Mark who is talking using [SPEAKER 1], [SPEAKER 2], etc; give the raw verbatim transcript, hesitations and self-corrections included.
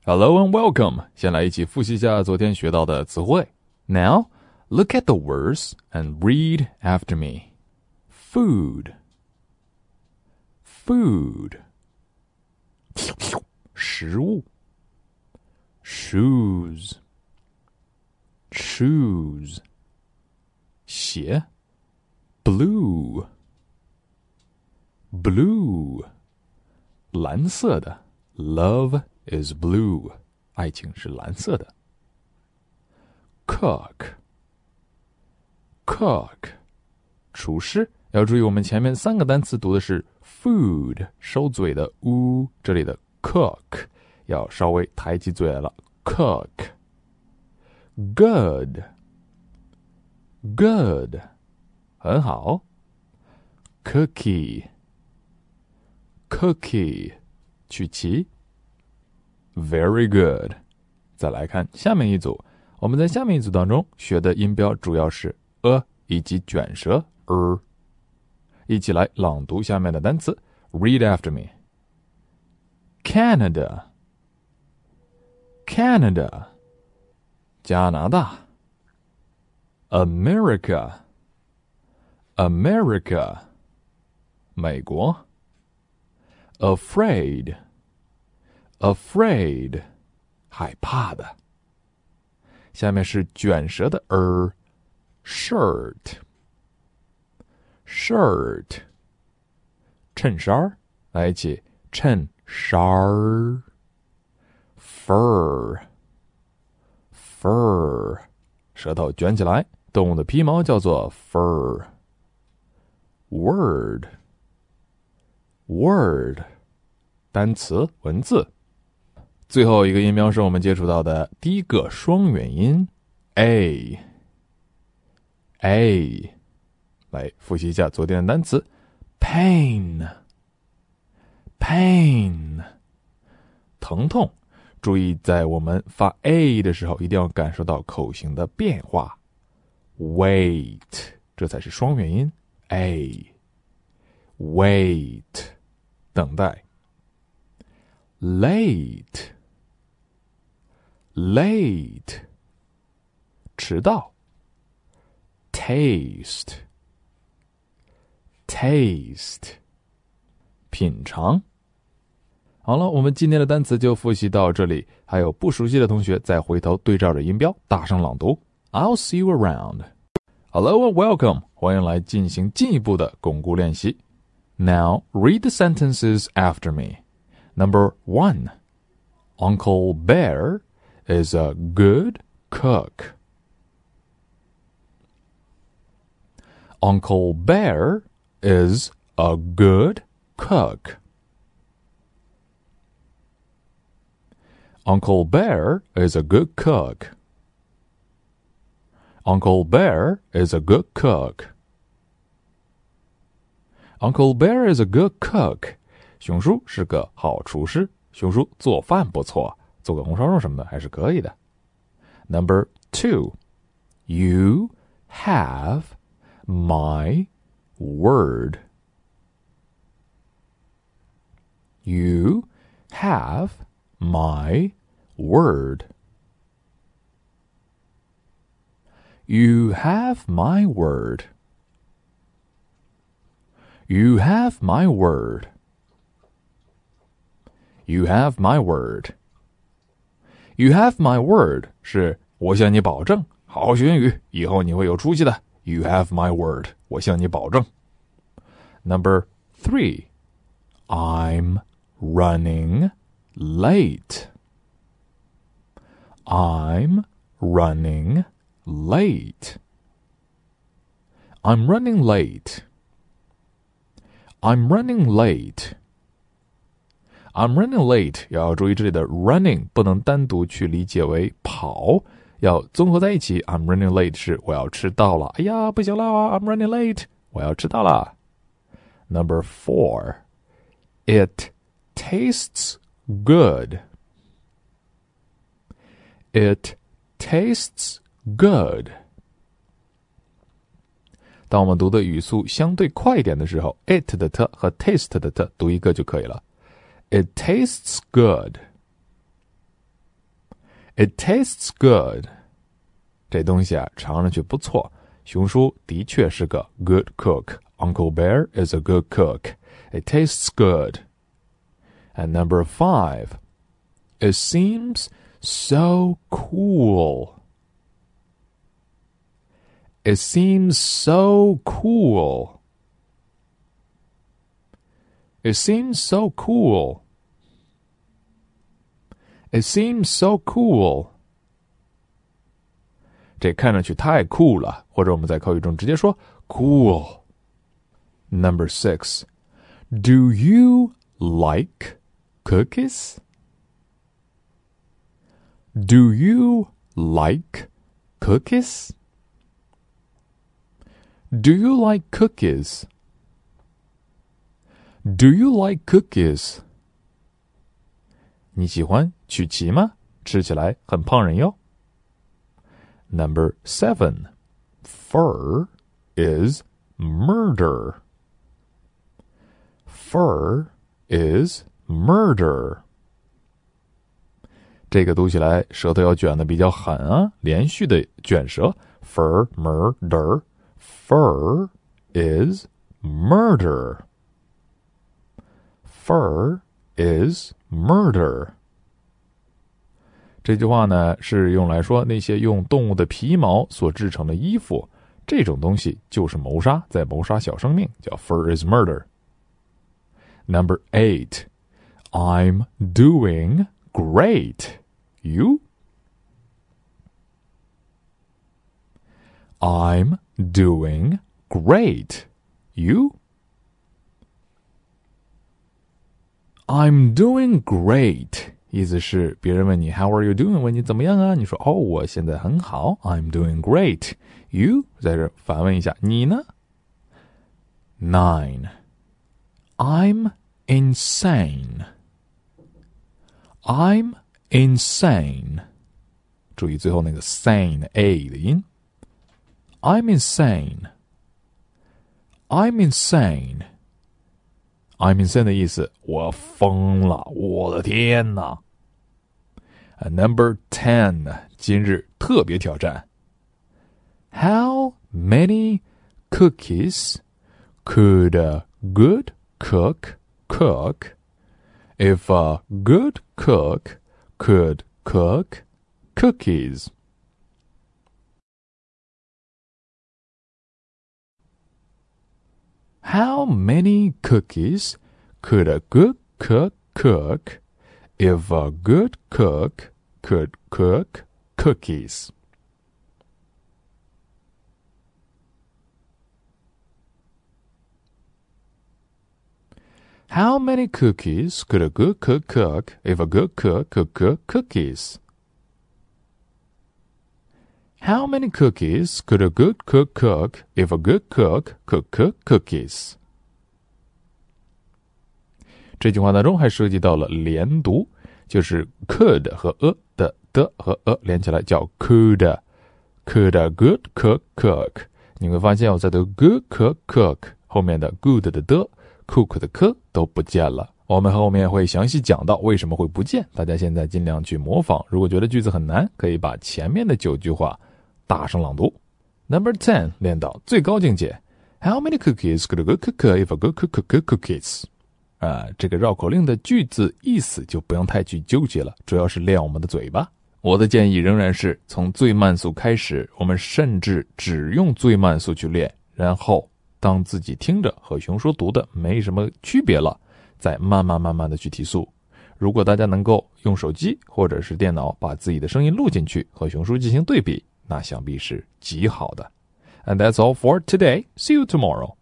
[SPEAKER 1] Hello and welcome. 先来一起复习一下昨天学到的词汇。Now, look at the words and read after me. Food. Food. 食物。Shoes. Shoes. 鞋。Blue. Blue. 蓝色的。Love is blue. 爱情是蓝色的。Cook. Cook. 厨师。要注意我们前面三个单词读的是 food 收嘴的 u， 这里的 cook 要稍微抬起嘴来了。Cook. Good. Good. 很好。Cookie. Cookie. 曲奇。Very good. 再来看下面一组，我们在下面一组当中学的音标主要是 a 以及卷舌 er。一起来朗读下面的单词 Read after me. Canada. Canada. 加拿大。America. America. 美国。Afraid. Afraid. 害怕的。下面是卷舌的 er. Shirt. Shirt. 衬衫。来一起衬衫。Fur. Fur. 舌头卷起来，动物的皮毛叫做 fur. Word. Word. 单词文字。最后一个音标是我们接触到的第一个双元音 A. A. 来复习一下昨天的单词 pain. Pain. 疼痛。注意在我们发 A 的时候一定要感受到口型的变化。Wait. 这才是双元音 A. Wait. 等待。Late. Late. 迟到。Taste. Taste. 品尝。好了，我们今天的单词就复习到这里，还有不熟悉的同学再回头对照着音标大声朗读。I'll see you around. Hello and welcome. 欢迎来进行进一步的巩固练习。Now, read the sentences after me. Number one. Uncle Bear is a good cook. Uncle Bear is a good cook. Uncle Bear is a good cook. Uncle Bear is a good cook. Uncle Bear is a good cook. 熊叔是个好厨师。熊叔做饭不错，做个红烧肉什么的还是可以的。Number two. You have my word. You have my word. You have my word. You have my word. You have my word. You have my word 是我向你保证，好好学英语，以后你会有出息的。You have my word. 我向你保证。Number three. I'm running late. I'm running late. I'm running late. I'm running late. I'm running late. 要注意这里的 running 不能单独去理解为跑，要综合在一起。I'm running late 是我要迟到了。哎呀，不行了 I'm running late. 我要迟到了。Number four. It tastes good. It tastes good. 当我们读的语速相对快一点的时候 it 的 t 和 taste 的 t 读一个就可以了。It tastes good. It tastes good. 这东西啊，尝上去不错。熊叔的确是个 good cook. Uncle Bear is a good cook. It tastes good. And number five, it seems so cool. It seems so cool. It seems so cool. It seems so cool. 这看上去太酷了，或者我们在口语中直接说 cool. Number six, do you like cookies? Do you like cookies? Do you like cookies? Do you like cookies? 你喜欢曲奇吗？吃起来很胖人哟。Number seven, fur is murder. Fur is murder. 这个读起来舌头要卷得比较狠啊，连续的卷舌。Fur, murder. Fur is murder. Fur is murder. 这句话呢，是用来说那些用动物的皮毛所制成的衣服，这种东西就是谋杀，在谋杀小生命，叫 fur is murder. Number eight, I'm doing great. You? I'm doing great. You? I'm doing great. 意思是别人问你 How are you doing? 问你怎么样啊？你说哦，我现在很好。I'm doing great. You? 在这反问一下，你呢？ Nine. I'm insane. I'm insane. 注意最后那个 sane a 的音。I'm insane. I'm insane. I'm insane 的意思，我疯了，我的天哪。And number ten, 今日特别挑战。How many cookies could a good cook cook if a good cook could cook cookies? How many cookies could a good cook cook if a good cook could cook cookies? How many cookies could a good cook cook if a good cook could cook cookies? How many cookies could a good cook cook if a good cook could cook cookies? 这句话当中还涉及到了连读，就是 could 和 a 的的和 a 连起来叫 could could a good cook cook。你会发现我在读 good cook cook 后面的 good 的的 cook 的 k 都不见了。我们后面会详细讲到为什么会不见，大家现在尽量去模仿。如果觉得句子很难，可以把前面的九句话大声朗读。Number ten 练到最高境界。How many cookies could a good cook cook if a good cook could cook cookies? 啊，这个绕口令的句子意思就不用太去纠结了，主要是练我们的嘴巴。我的建议仍然是从最慢速开始，我们甚至只用最慢速去练，然后当自己听着和熊叔读的没什么区别了，再慢慢慢慢的去提速。如果大家能够用手机或者是电脑把自己的声音录进去，和熊叔进行对比，那想必是极好的。And that's all for today. See you tomorrow.